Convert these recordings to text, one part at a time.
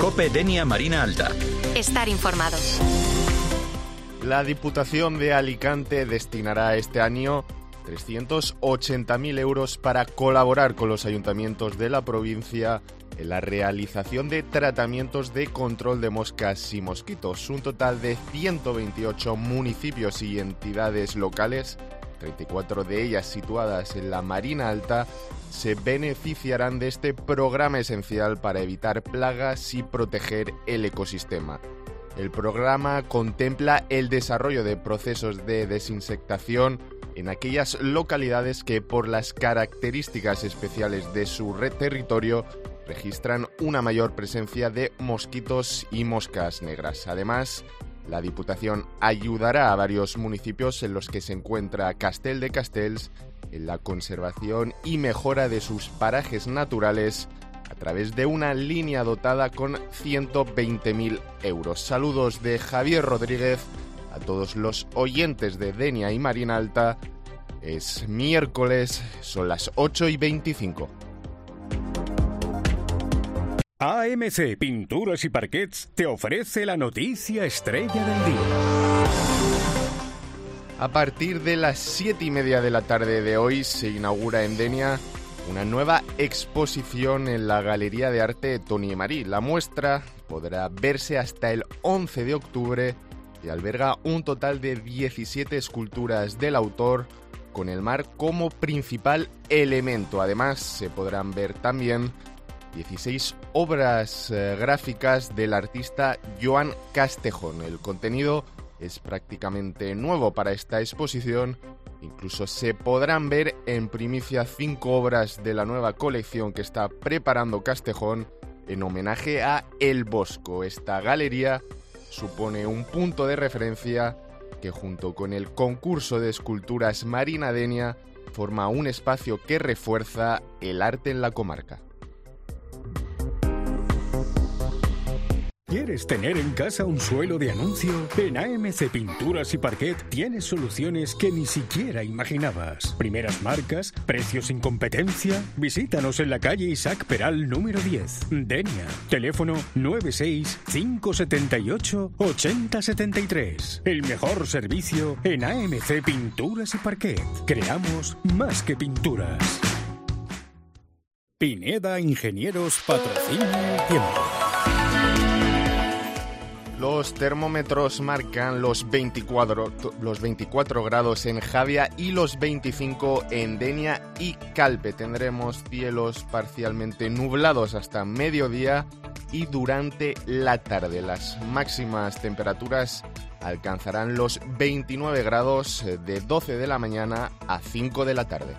COPE Denia Marina Alta. Estar informado. La Diputación de Alicante destinará este año 380.000 euros para colaborar con los ayuntamientos de la provincia en la realización de tratamientos de control de moscas y mosquitos. Un total de 128 municipios y entidades locales, 34 de ellas situadas en la Marina Alta, se beneficiarán de este programa esencial para evitar plagas y proteger el ecosistema. El programa contempla el desarrollo de procesos de desinsectación en aquellas localidades que, por las características especiales de su territorio, registran una mayor presencia de mosquitos y moscas negras. Además, la Diputación ayudará a varios municipios en los que se encuentra Castel de Castells en la conservación y mejora de sus parajes naturales a través de una línea dotada con 120.000 euros. Saludos de Javier Rodríguez a todos los oyentes de Denia y Marina Alta. Es miércoles, son las 8:25. AMC Pinturas y Parquets te ofrece la noticia estrella del día. A partir de las 7:30 de la tarde de hoy se inaugura en Denia una nueva exposición en la Galería de Arte Toni Marí. La muestra podrá verse hasta el 11 de octubre y alberga un total de 17 esculturas del autor, con el mar como principal elemento. Además, se podrán ver también 16 obras gráficas del artista Joan Castejón. El contenido es prácticamente nuevo para esta exposición. Incluso se podrán ver en primicia 5 obras de la nueva colección que está preparando Castejón en homenaje a El Bosco. Esta galería supone un punto de referencia que, junto con el concurso de esculturas Marina Denia, forma un espacio que refuerza el arte en la comarca. ¿Quieres tener en casa un suelo de anuncio? En AMC Pinturas y Parquet tienes soluciones que ni siquiera imaginabas. Primeras marcas, precios sin competencia. Visítanos en la calle Isaac Peral número 10, Denia. Teléfono 96 578 8073. El mejor servicio en AMC Pinturas y Parquet. Creamos más que pinturas. Pineda Ingenieros patrocina el tiempo. Los termómetros marcan los 24 grados en Javia y los 25 en Denia y Calpe. Tendremos cielos parcialmente nublados hasta mediodía y durante la tarde. Las máximas temperaturas alcanzarán los 29 grados de 12 de la mañana a 5 de la tarde.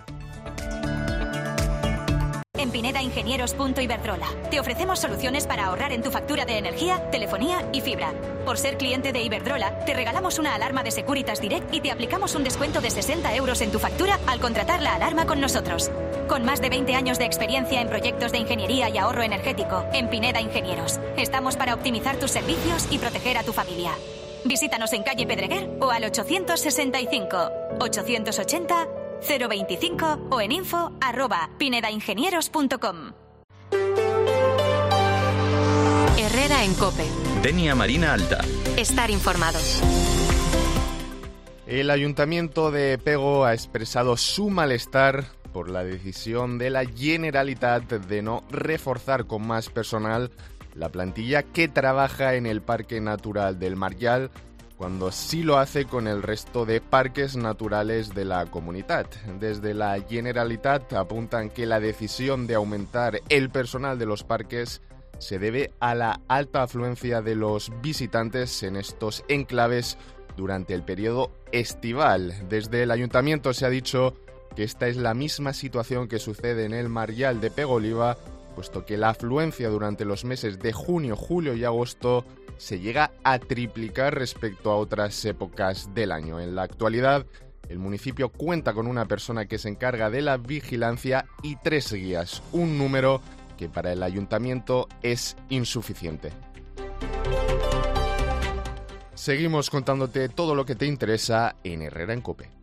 En Pineda Ingenieros Iberdrola te ofrecemos soluciones para ahorrar en tu factura de energía, telefonía y fibra. Por ser cliente de Iberdrola, te regalamos una alarma de Securitas Direct y te aplicamos un descuento de 60 euros en tu factura al contratar la alarma con nosotros. Con más de 20 años de experiencia en proyectos de ingeniería y ahorro energético, en Pineda Ingenieros estamos para optimizar tus servicios y proteger a tu familia. Visítanos en calle Pedreguer o al 865 880 025 o en info@pinedaingenieros.com. Herrera en COPE. Denia Marina Alta. Estar informado. El Ayuntamiento de Pego ha expresado su malestar por la decisión de la Generalitat de no reforzar con más personal la plantilla que trabaja en el Parque Natural del Marjal, cuando sí lo hace con el resto de parques naturales de la comunidad. Desde la Generalitat apuntan que la decisión de aumentar el personal de los parques se debe a la alta afluencia de los visitantes en estos enclaves durante el periodo estival. Desde el Ayuntamiento se ha dicho que esta es la misma situación que sucede en el Marjal de Pego-Oliva, puesto que la afluencia durante los meses de junio, julio y agosto se llega a triplicar respecto a otras épocas del año. En la actualidad, el municipio cuenta con una persona que se encarga de la vigilancia y 3 guías, un número que para el ayuntamiento es insuficiente. Seguimos contándote todo lo que te interesa en Herrera en COPE.